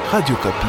Radio Kapi.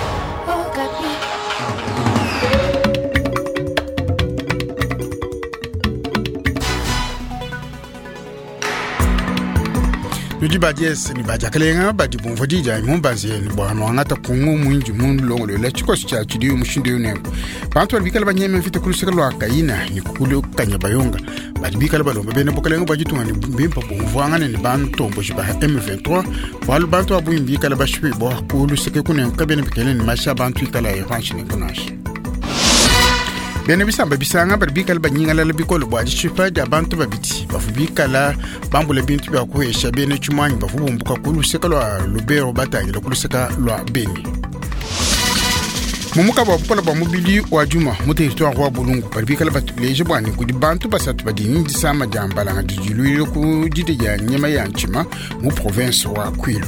Nudi badies ni badjakalenga badi bonvodi ja mumbazi ni bwana ngata kungu mwinji mundu longolo la chiko cha chidiyo mushinde yone bantu bikala banyeme mfite kuluseka lwa kaina ni kulu kanya bayonga badi bikala balomba bene bokalenga bajitunga ni bimpa bonvwanga ni bantu tombo jiba M23 walu bantu abuyimbi bikala bashwe bo kuluseka kunen kabene bikele ni masha bantu ikala yafanshi ni kunashi bene bisamba bisanga barbikala banyingala labikolo bwaji chipa ja bantu babiti bafubikala bambula bintu bya kuhesha bene chumwanyi bafubumbuka kuluseka lwa lubero batangira kuluseka lwa beni mumuka babukola bamubili wa juma mu territoire wa bulungu barbikala batuleje bwani kudi bantu basatu badini disama jambala ngadijiluire ku jide ya nyema ya nchima mu province wa Kwilu.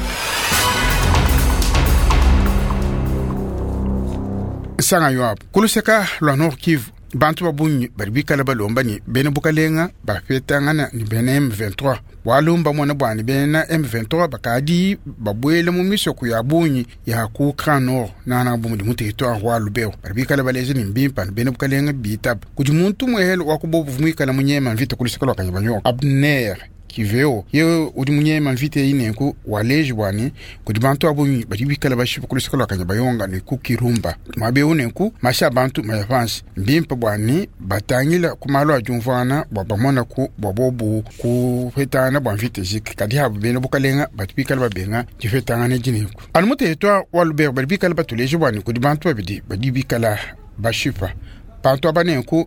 Sanga yoab kuluseka lwa Nord Kivu bantu babunyi barbikala balomba ni bene bukalenga bafetangana ni bene M23 walumba mwana bwani bene M23 bakadi babwele mu misoko ya bunyi ya ku Grand Nord nana bumudi mu territoire wa Lubero barbikala baleze ni mbimpa bene bukalenga bitab kuji muntu mwehelo wakubobu vumikala munyema mvita kuluseka lwa kanyabanyo Abner Kiveo ye udi munyema mvite inenku waleji bwani kudi bantu abunyi bikala bashipu kuluseka lwa kanyabayonga ni ku Kirumba mabe unenku masha bantu mayafansi mbimpa bwani batangila kumalo ajumvana babamona ku babobu ku fetana bwamvite jik kadi habu bene bukalenga bikala babenga jifetanga ne jineku almute etwa walubero bikala batuleji bwani kudi bantu babidi bikala bashipa bantu abanenku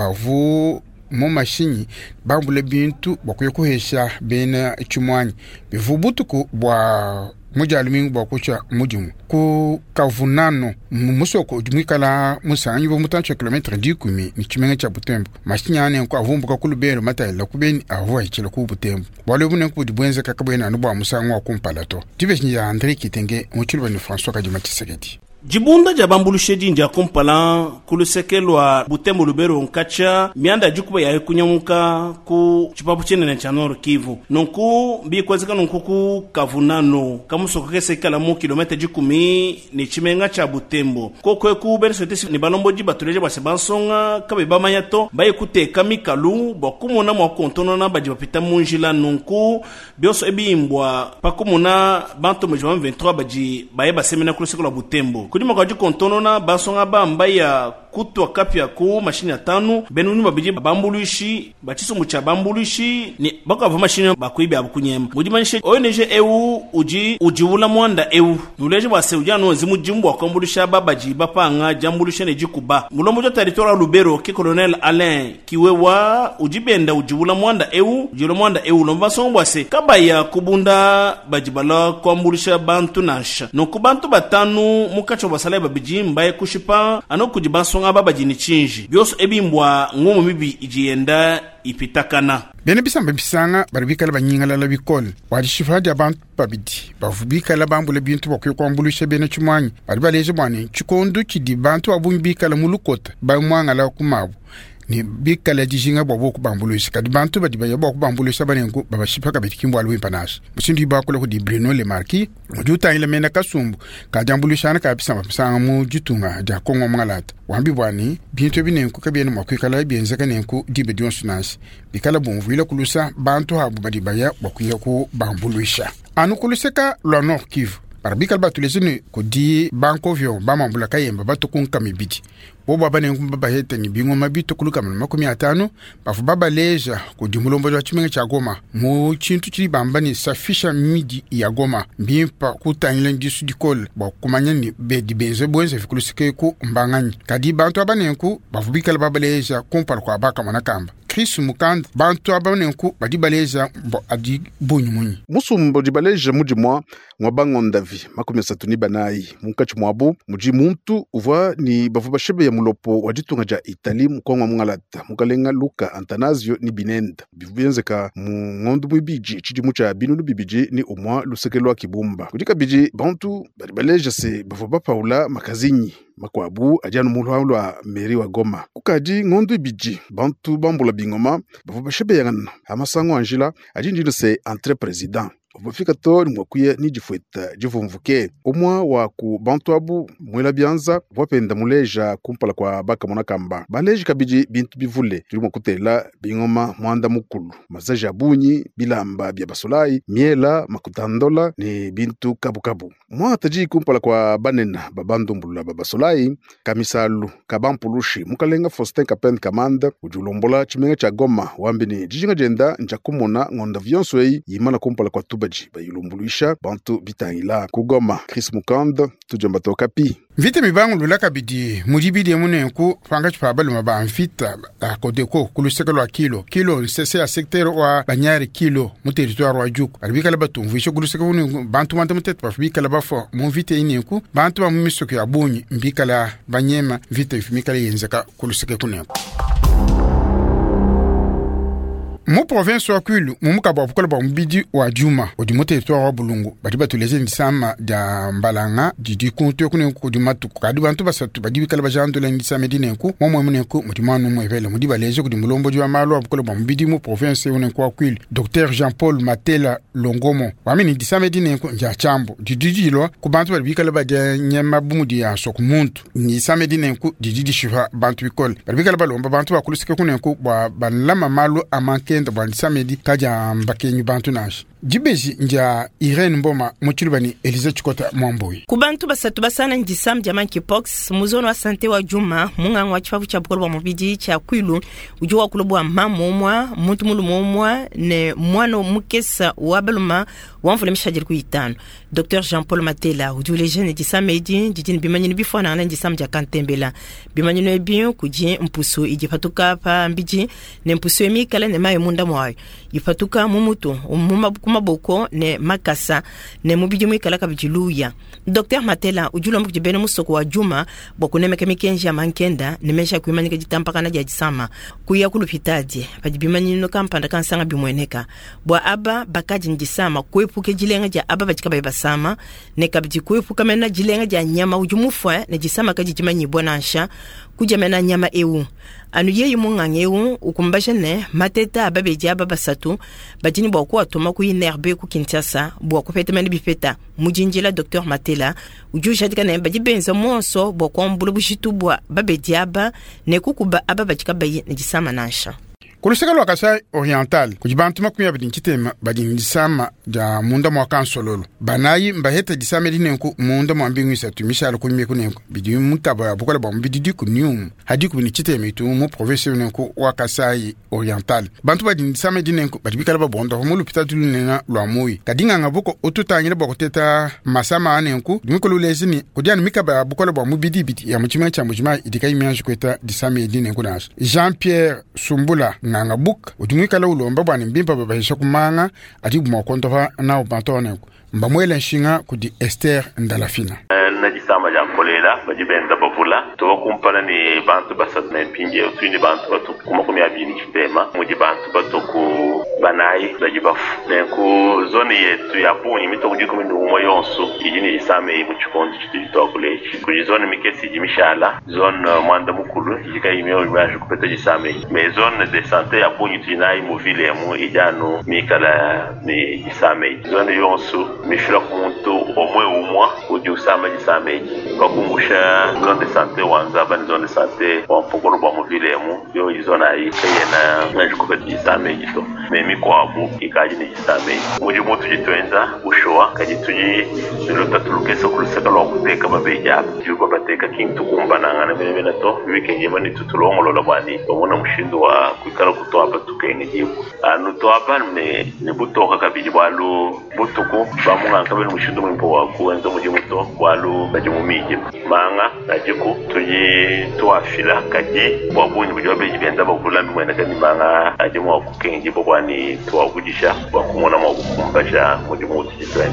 bavu mu mashini bambule bintu bakuye kuhesha bena chumwanyi bivubutuku bwa mujalumingu bakucha mudimu ku kavunano musoko dumikala musanyi bo mutancho kilometre 10 ni chimenga cha Butembo mashini ane ko avumbuka kulubero matayela kubeni avo hechelo ku Butembo bale bune ku dibwenza kakabwena no bwa musango kumpalato tibeshinja ya Andre Kitenge muchulwa ni François Kadimati Jibunda jabambulushedi jinja kumpala kulusekelwa Butembo Lubero nkacha mianda jukuba ya kunyamuka ku chipapu chenene cha Nord Kivu nonku bikwazika nonku ku kavunano kamusoko kesekala mu kilometre 10 ni chimenga cha Butembo kokwe ku bersotesi ni balombo jibatuleje basebansonga kabe bamanyato baye kuteka mikalu bokumona mo kontono na bajipita munjila nonku bioso ebimbwa pakumona bantu mu 23 baji baye basemena kulusekelwa Butembo kudima kwa kontono na basonga bamba ya kutwa kapya ku mashini ya 5 benuni babiji bambulushi bachiso mucha bambulushi ni baka va mashini bakuibi abukunyema mudimanishe ONG EU ujiwula mwanda EU nuleje base ujano zimu jimbo akombulusha babaji bapanga jambulusha ne jikuba mulombo jo territoire Lubero ke colonel Alain Kiwewa ujibenda ujiwula mwanda EU ujilo mwanda EU lomba songwase kabaya kubunda bajibala kombulusha bantu nasha no kubantu batanu mukacho basale babiji mbaye kushipa anokujibansonga babajini chinji byoso ebimbwa ngomo mibi ijienda ipitakana bene bisamba bisanga barbikala banyingala la bikol wadi shifadi abantu babidi bavubikala bambule bintu bakyo kwambulusha bene chumwanyi barbaleje bwani chikondu chidi bantu abumbikala mulukota bamwanga la kumabu ni bikala dijinga bobo kubambulusa kadi bantu badi bayabo kubambulusa banengo babashipaka betikimbo alwe panash musindi bakole ku di Bruno Le Marquis mujuta ile mena kasumbu kajambulusha na kabisa mapsanga mu jitunga ja kongo mngalata wambi bwani bintu binenko kabiyene makwikala bienza kanenko dibe dionsunasi bikala bonvuila kulusa bantu habu badi baya bakuya ku bambulusa anu kuluseka lwa Nord Kivu barbikal batulesini ko di bankovio bamambula kayemba batukun kamibidi bobo bane ngumba hete ni bingo mabito kuluka makumi 5 bafu baba leja ko di mulombo wa chimenga cha Goma mu chintu chiri bamba ni safisha midi ya Goma mbimpa kutanyile ndisu dikol ba kumanyani be di benze bwenze fikulusike ku mbangani kadi bantu abanenku bafu bikal baba leja kompar kwa baka manakamba Chris Mukand bantu abanenku badibaleja bo adi bonyumunyi musumbo dibaleja mujimwa mwabangondavi makumi 3 ni banayi munkachi mwabu muji muntu uva ni bafu bashebe ya mulopo wajitunga ja Itali mkongo mungalata mukalenga Luka Antanasio ni binenda bivenzeka mu ngondu mwibiji chidi mucha binu bibiji ni umwa lusekelwa kibumba kudika biji bantu baribaleja se bafu bapaula makazinyi makwabu ajanu mulwa wa meri wa Goma kukaji ngondu biji bantu bambula bingoma bafu bashebe yangana amasango anjila ajinjino se entre president vafika to ni mwakuya ni jifueta jivumvuke omwa wa ku bantu abu mwela byanza wapenda muleja kumpala kwa baka monakamba baleji kabiji bintu bivule tuli mwakutela bingoma mwanda mukulu mazaja bunyi bilamba bya basolai miela makutandola ni bintu kabukabu mwataji kumpala kwa banena babandumbula babasolai kamisalu kabampulushi mukalenga Faustin Kapen Kamanda ujulombola chimenga cha Goma wambi ni jijinga jenda njakumona ngonda vyonswei yimana kumpala kwa tubaji bayulumbuluisha bantu bitangila kugoma Chris Mukanda tujamba tokapi vite mibangu lulaka bidi mujibidi ya mune nku fanga chupabalu maba anfita kodeko kulusekelo wa kilo nsese ya sektero wa banyari kilo mu territoire wa juku albika la batu mvisho kulusekelo wune bantu manta mutet pa fibika la bafo mu vite ine nku bantu ba mumisoke ya bunyi mbika la banyema vite ifimika la yenzeka kuluseke kune nku mu province wa Kwilu mumuka ba bukola ba mbidi wa Juma odi territoire wa Bulungu badi batuleze ndisama da mbalanga didi kuntu kune ku di matuku kadi bantu basatu badi kala bajando la ndisama dinenku momwe munenku mutimanu mwevele mudi baleje ku di mulombo di amalo bukola ba mbidi mu province une kwa Kwilu Dr Jean-Paul Matela Longomo wamini ndisama dinenku nja chambo didijilo ku bantu badi kala baje nyema bumudi ya sokumuntu ndisama dinenku didi shifa bantu bikol badi kala balomba bantu bakulusike kunenku ba banlama malo amanke ndo bandi samedi kaja mbakenyu bantu nashi jibeji nja Irene Mboma muchulubani Elize Chikota Mwamboi kubantu basatu basana njisam ja monkeypox muzono wa sante wa Juma munga wa chifafu cha bukolwa mubidi cha Kwilu ujuwa kulobwa mamomwa muntu mulumomwa ne mwano mukesa wabaluma wamfule mishajiri kuitano Dr Jean-Paul Matela ujule jene jisamedi jijini bimanyini bifwana na njisam ja kantembela bimanyino ebien kujie mpusu ijifatuka pa mbiji ne mpusu emikala ne maye munda mwayo yifatuka mumutu maboko ne makasa ne mubiji mwikala kabijiluya Dr Matela ujula mukujibene musoko wa Juma bokune kemikenji ya mankenda ne mesha kuimanyika jitampakana ja jisama kuya kulupitaje bajibimanyino kampanda kansanga bimweneka bwa aba bakaji njisama kwepuke jilenga ja aba bajikaba basama ne kabiji kwepuka mena jilenga ja nyama ujumufwa ne jisama kaji jimanyi bonansha kujamena nyama ewu anu yeyi mungang ewu ukumbashene mateta ababeji aba basatu bajini bwako atoma ku inerbe ku Kinshasa bwako petemene bifeta mujinjila Dr Matela ujusha dikana bajibenza monso bwako mbulu bushitubwa babeji aba ne kukuba aba bajikabaye ne jisama nansha kuluseka lwa Kasai Oriental kujibantu makumya bidi nkitema badi ndisama da munda mwa kansololo banayi mbaheta disama dinenku munda mwa mbingu isatu mishalo kunime kunenku bidi mutaba ya bukola ba mbidi diku nium hadiku bini kitema itu mu province unenku wa Kasai Oriental bantu badi ndisama dinenku badi bikala ba bonda homulu pitadulu nena lwa mui kadinga ngabuko otutanyira bako teta masama anenku dimikolo lezini kudianu mikaba bukola ba mbidi bidi ya mchima cha mujima idika imianju kweta disama dinenku nash Jean-Pierre Sumbula nanga book udumikala ulomba bwani mbimpa babahisha kumanga ati bumakontofa na ubantone mbamwele nshinga kudi Esther Ndalafina najisama jankolela bajibenza babula to kumpana ni bantu basatu na mpinje utini bantu batu kumakumi abiri kitema muji bantu batu ku banayi bajibafu ne ku zone yetu ya bunyi mito kujiko mindu umwa yonsu ijini isame mu chikondi chitito kulechi kuji zone mikesi jimishala zone mwanda mukulu ijika imeo imaje kupeta jisame me zone de santé ya bunyi tinayi mu vile mu ijano mikala ni jisame zone yonsu mishira kumuntu omwe umwa kuji usama jisame bakumbusha zone de santé wanzaba ni zone de santé wampokolo bwa mu vile mu yo izona yi kayena ngaje kupeta jisame jito memi kwabu ikaji ni jisame muji mutu jitwenza ushoa kajituji nilota tulukesa kuluseka lwa kuteka babeja yuko bateka kintu kumbana ngana bene to weekend yemani tutulongo lola bani omona mushindo wa kwikala kutoa batukene jibu anu to hapa ne butoka kabiji bwalu butuko bamunga kabene mushindo mpo wa kuenza muji muto bwalu bajumumije manga najiku tuji tuafila kaji bwabunyi bujobe jibenda bakulami mwena kani manga ajimu wa kukenji bwani tuwakujisha wakumona mwakukumbasha muji mutu jitwenza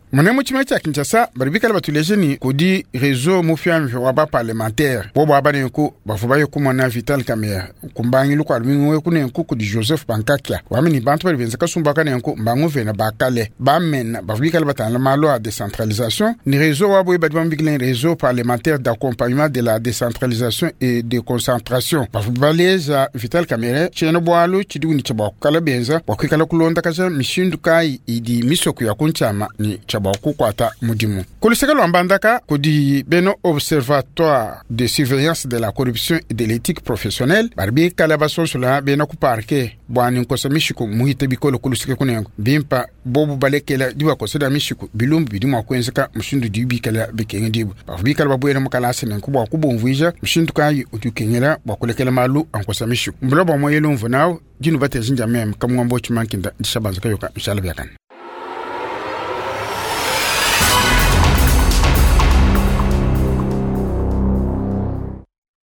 Mwana muchima cha Kinshasa barbika la batuleje ni kodi réseau mofiam waba parlementaire bo baba ne ko bafuba yo kumana Vital Kamerhe kumbangi lu kwa lwinwe ku ne ko kodi Joseph Bankakia wamini bantu balibenza kasumba kana ko mbango vena bakale bamen barbika la batana malo a décentralisation ni réseau wabo ibadwa mbikile réseau parlementaire d'accompagnement de la décentralisation et de concentration bafuba leza Vital Kamerhe cheno boalo chiduni chaba kala benza wakikala kulonda kaza mishindu kai idi misoku ya kunchama ni chaba kukwata mudimu kuliseka lwambandaka kodi beno observatoire de surveillance de la corruption et de l'éthique professionnelle barbi kala basonsula beno ku parquet bwani nkosa mishiku muhite bikolo kuliseka kunengo bimpa bobu balekela diwa koseda mishiku bilumbu bidimo kwenzeka mushindu dibi kala bekenge dibu barbi kala babwera mukala asene kubwa kubonvuija mushindu kai utukengela bakulekela malu ankosa mishiku mbuloba moyelo mvunawo jinu bate zinja mem kamwambo chimankinda dishabanza kayoka inshallah byakan